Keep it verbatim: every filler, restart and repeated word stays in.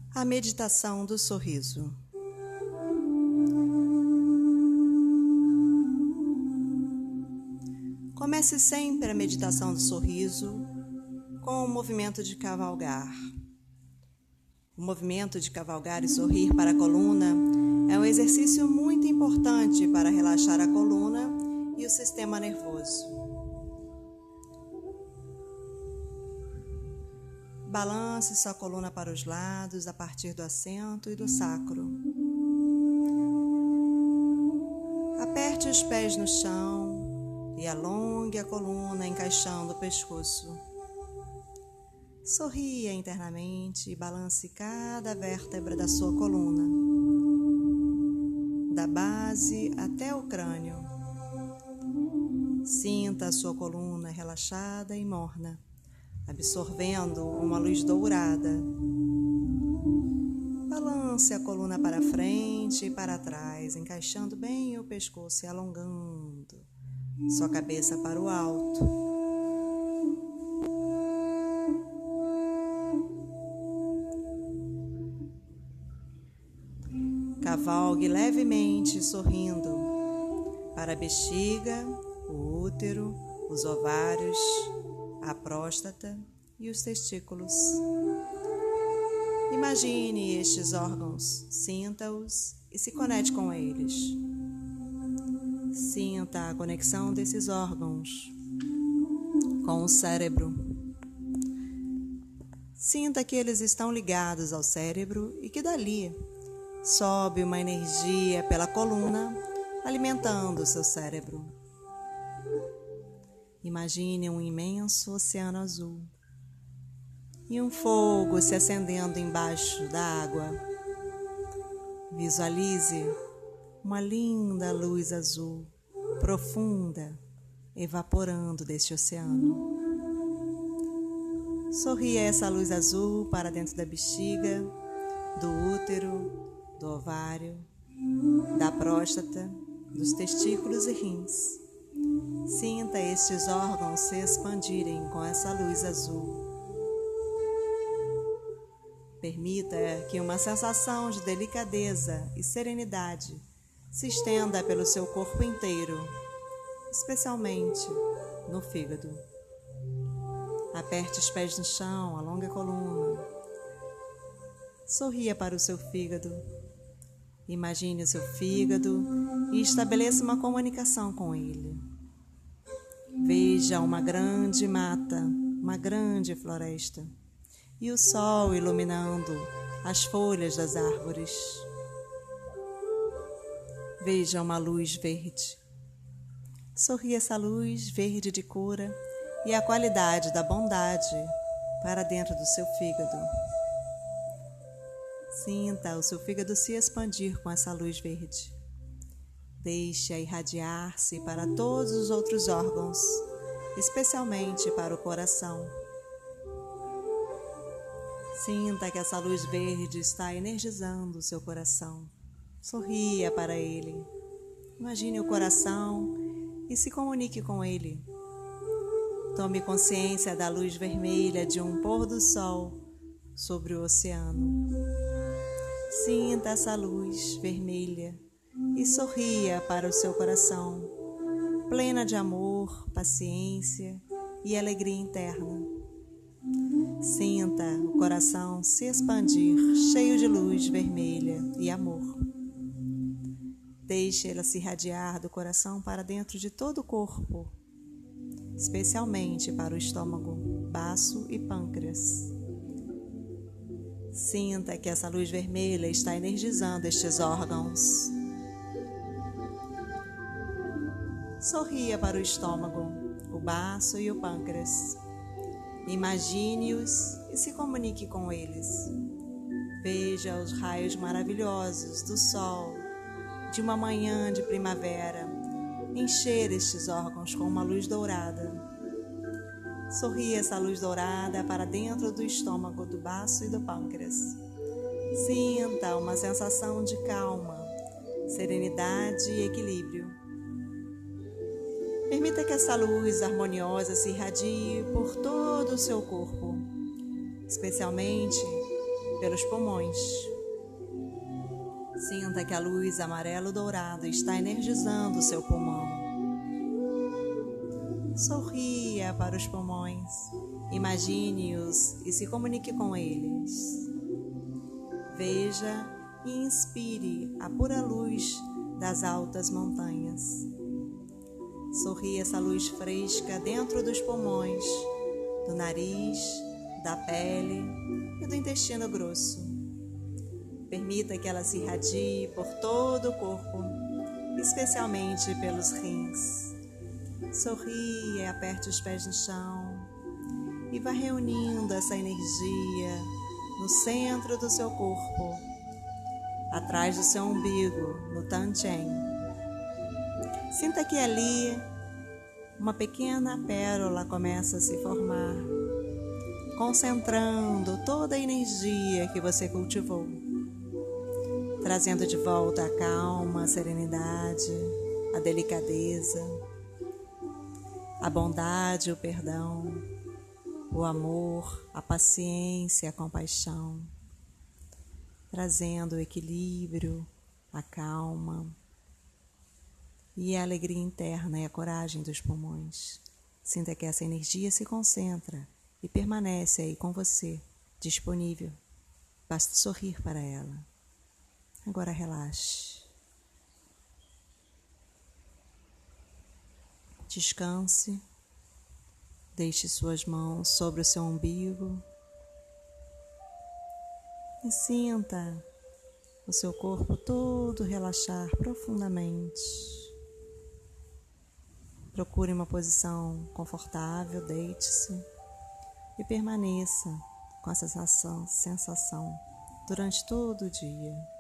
A meditação do sorriso. Comece sempre a meditação do sorriso com o movimento de cavalgar. O movimento de cavalgar e sorrir para a coluna é um exercício muito importante para relaxar a coluna e o sistema nervoso. Balance sua coluna para os lados a partir do assento e do sacro. Aperte os pés no chão e alongue a coluna encaixando o pescoço. Sorria internamente e balance cada vértebra da sua coluna, da base até o crânio. Sinta a sua coluna relaxada e morna, absorvendo uma luz dourada. Balance a coluna para frente e para trás, encaixando bem o pescoço e alongando sua cabeça para o alto. Cavalgue levemente, sorrindo para a bexiga, o útero, os ovários, a próstata e os testículos. Imagine estes órgãos, sinta-os e se conecte com eles. Sinta a conexão desses órgãos com o cérebro. Sinta que eles estão ligados ao cérebro e que dali sobe uma energia pela coluna, alimentando o seu cérebro. Imagine um imenso oceano azul e um fogo se acendendo embaixo da água. Visualize uma linda luz azul, profunda, evaporando deste oceano. Sorria essa luz azul para dentro da bexiga, do útero, do ovário, da próstata, dos testículos e rins. Sinta estes órgãos se expandirem com essa luz azul. Permita que uma sensação de delicadeza e serenidade se estenda pelo seu corpo inteiro, especialmente no fígado. Aperte os pés no chão, alongue a coluna. Sorria para o seu fígado. Imagine o seu fígado e estabeleça uma comunicação com ele. Veja uma grande mata, uma grande floresta e o sol iluminando as folhas das árvores. Veja uma luz verde. Sorria essa luz verde de cura e a qualidade da bondade para dentro do seu fígado. Sinta o seu fígado se expandir com essa luz verde. Deixe-a irradiar-se para todos os outros órgãos, especialmente para o coração. Sinta que essa luz verde está energizando o seu coração. Sorria para ele. Imagine o coração e se comunique com ele. Tome consciência da luz vermelha de um pôr do sol sobre o oceano. Sinta essa luz vermelha e sorria para o seu coração, plena de amor, paciência e alegria interna. Sinta o coração se expandir, cheio de luz vermelha e amor. Deixe ela se irradiar do coração para dentro de todo o corpo, especialmente para o estômago, baço e pâncreas. Sinta que essa luz vermelha está energizando estes órgãos. Sorria para o estômago, o baço e o pâncreas. Imagine-os e se comunique com eles. Veja os raios maravilhosos do sol de uma manhã de primavera encher estes órgãos com uma luz dourada. Sorria essa luz dourada para dentro do estômago, do baço e do pâncreas. Sinta uma sensação de calma, serenidade e equilíbrio. Permita que essa luz harmoniosa se irradie por todo o seu corpo, especialmente pelos pulmões. Sinta que a luz amarelo-dourado está energizando o seu pulmão. Sorria para os pulmões, imagine-os e se comunique com eles. Veja e inspire a pura luz das altas montanhas. Sorria essa luz fresca dentro dos pulmões, do nariz, da pele e do intestino grosso. Permita que ela se irradie por todo o corpo, especialmente pelos rins. Sorria e aperte os pés no chão e vá reunindo essa energia no centro do seu corpo, atrás do seu umbigo, no Tanchen. Sinta que ali uma pequena pérola começa a se formar, concentrando toda a energia que você cultivou, trazendo de volta a calma, a serenidade, a delicadeza, a bondade, o perdão, o amor, a paciência, a compaixão, trazendo o equilíbrio, a calma e a alegria interna e a coragem dos pulmões. Sinta que essa energia se concentra e permanece aí com você, disponível. Basta sorrir para ela. Agora relaxe. Descanse. Deixe suas mãos sobre o seu umbigo e sinta o seu corpo todo relaxar profundamente. Procure uma posição confortável, deite-se e permaneça com essa sensação, sensação durante todo o dia.